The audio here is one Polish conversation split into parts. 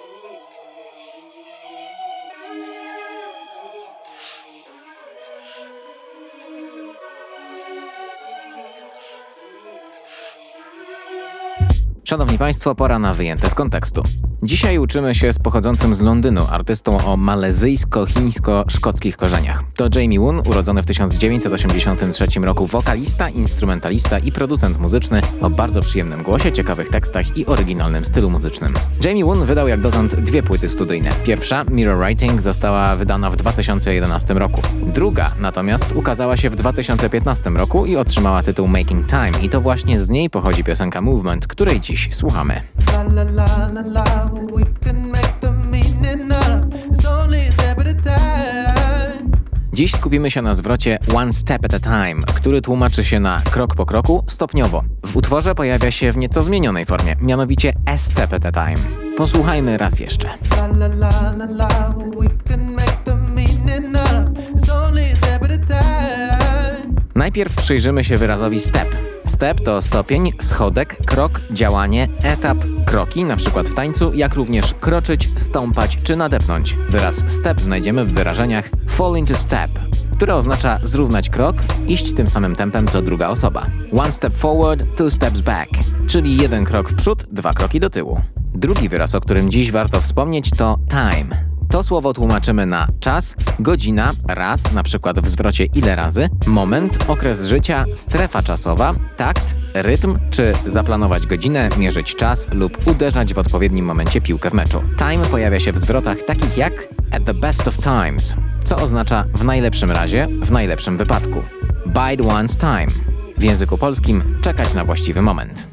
Szanowni Państwo, pora na wyjęte z kontekstu. Dzisiaj uczymy się z pochodzącym z Londynu artystą o malezyjsko-chińsko-szkockich korzeniach. To Jamie Woon, urodzony w 1983 roku wokalista, instrumentalista i producent muzyczny o bardzo przyjemnym głosie, ciekawych tekstach i oryginalnym stylu muzycznym. Jamie Woon wydał jak dotąd 2 płyty studyjne. Pierwsza, Mirror Writing, została wydana w 2011 roku. Druga natomiast ukazała się w 2015 roku i otrzymała tytuł Making Time i to właśnie z niej pochodzi piosenka Movement, której dziś słuchamy. Dziś skupimy się na zwrocie One Step at a Time, który tłumaczy się na krok po kroku, stopniowo. W utworze pojawia się w nieco zmienionej formie, mianowicie A Step at a Time. Posłuchajmy raz jeszcze. Najpierw przyjrzymy się wyrazowi step. Step to stopień, schodek, krok, działanie, etap, kroki, np. w tańcu, jak również kroczyć, stąpać czy nadepnąć. Wyraz step znajdziemy w wyrażeniach fall into step, które oznacza zrównać krok, iść tym samym tempem co druga osoba. One step forward, 2 steps back, czyli 1 krok w przód, 2 kroki do tyłu. Drugi wyraz, o którym dziś warto wspomnieć, to time. To słowo tłumaczymy na czas, godzina, raz, na przykład w zwrocie ile razy, moment, okres życia, strefa czasowa, takt, rytm, czy zaplanować godzinę, mierzyć czas lub uderzać w odpowiednim momencie piłkę w meczu. Time pojawia się w zwrotach takich jak at the best of times, co oznacza w najlepszym razie, w najlepszym wypadku. Bide one's time. W języku polskim czekać na właściwy moment.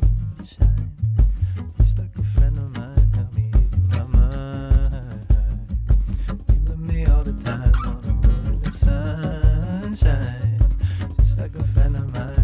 Just like a friend of mine.